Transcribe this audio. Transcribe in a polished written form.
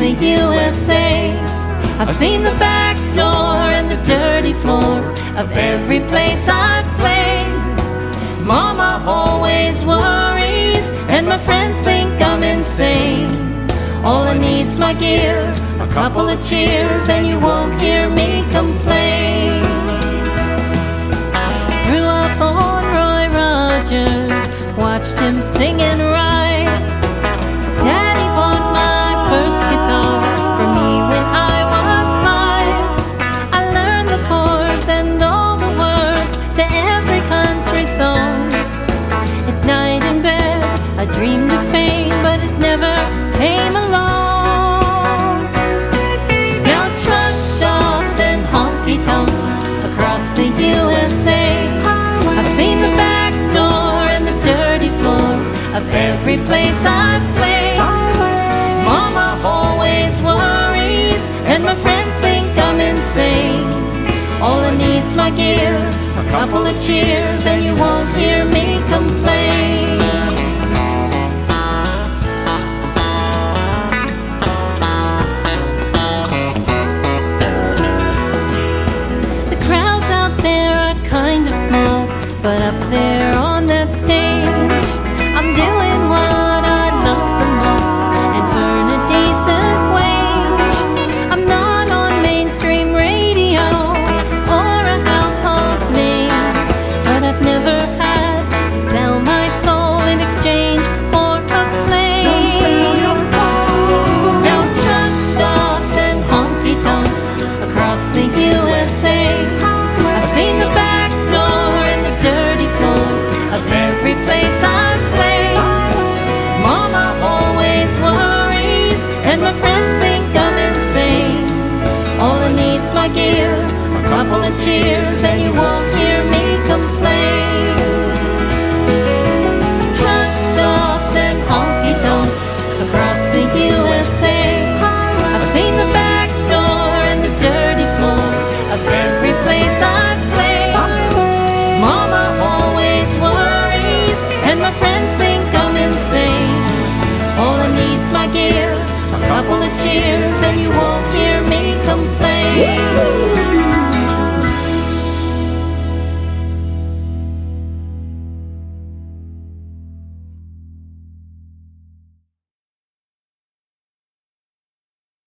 the USA. I've seen the back door and the dirty floor of every place I've played. Mama always worries, and my friends think I'm insane. All I need's my gear, a couple of cheers, and you won't hear me complain. Grew up on Roy Rogers, watched him sing and write. Daddy bought my first guitar for me when I was 5. I learned the chords and all the words to every country song. At night in bed, I dreamed of fame, but it never came along. Now it's truck stops and honky-tonks across the USA. I've seen the back door and the dirty floor of every place I've played. Mama always worries, and my friends think I'm insane. All I need's my gear, a couple of cheers, and you won't hear me complain. The crowds out there are kind of small, but up there on that stage, I'm doing what I love the most and earn a decent wage. I'm not on mainstream radio or a household name, but I've never had to sell my soul in exchange for acclaim. Now it's truck stops and honky-tonks across the USA. I've seen the back door and the dirty floor of every place I've played. Mama always worries, and my friends think I'm insane. All I need's my gear, a couple of cheers, and you won't hear me complain. Truck stops and honky-tonks across the USA. I've seen the back door and the dirty floor of every place I've played. Mama always worries, and my friends think I'm insane. All I need's my gear, a couple of cheers,